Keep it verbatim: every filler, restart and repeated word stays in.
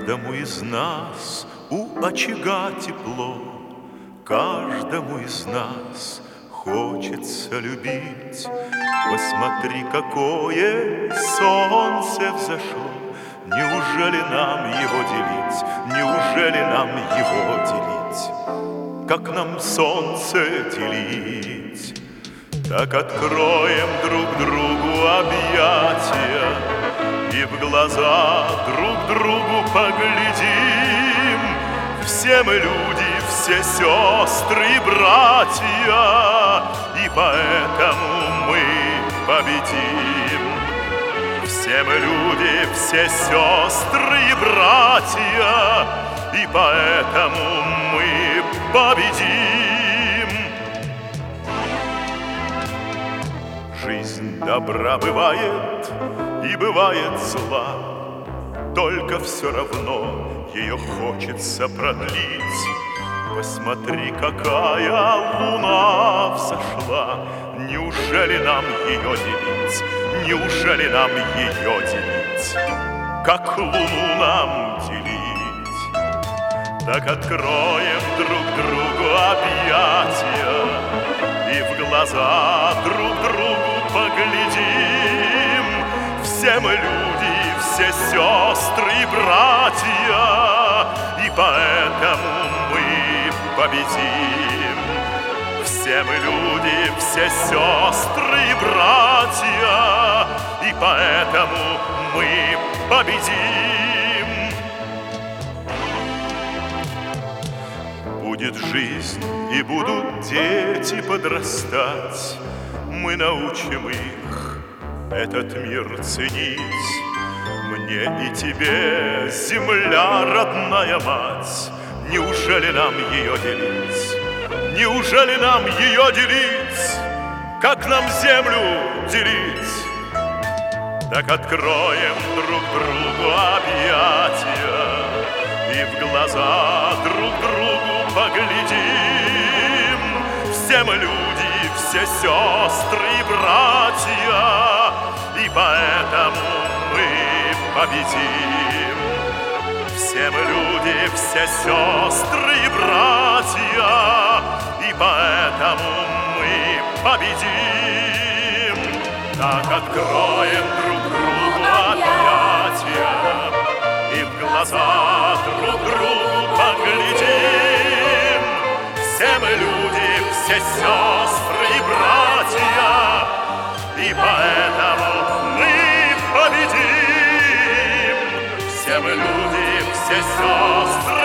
Каждому из нас у очага тепло, каждому из нас хочется любить. Посмотри, какое солнце взошло, неужели нам его делить, неужели нам его делить? Как нам солнце делить? Так откроем друг другу объятия и в глаза друг другу поглядим. Все мы люди, все сестры и братья, и поэтому мы победим. Все мы люди, все сестры и братья, и поэтому мы победим. Жизнь добра бывает и бывает зла, только все равно ее хочется продлить. Посмотри, какая луна взошла, неужели нам ее делить, неужели нам ее делить? Как луну нам делить? Так откроем друг другу объятия и в глаза друг другу поглядим. Все мы люди, все сестры и братья, и поэтому мы победим. Все мы люди, все сестры и братья, и поэтому мы победим. Будет жизнь и будут дети подрастать, мы научим их этот мир ценить. Мне и тебе, земля, родная мать, неужели нам ее делить? Неужели нам ее делить? Как нам землю делить? Так откроем друг другу объятия и в глаза друг другу поглядим. Все мы люди, все сестры и братья, и поэтому мы победим. Все мы люди, все сестры и братья, и поэтому мы победим. Так откроем друг другу объятия и в глаза друг другу поглядим. Все мы люди, все сестры и братья, и поэтому мы победим. Все мы люди, все сестры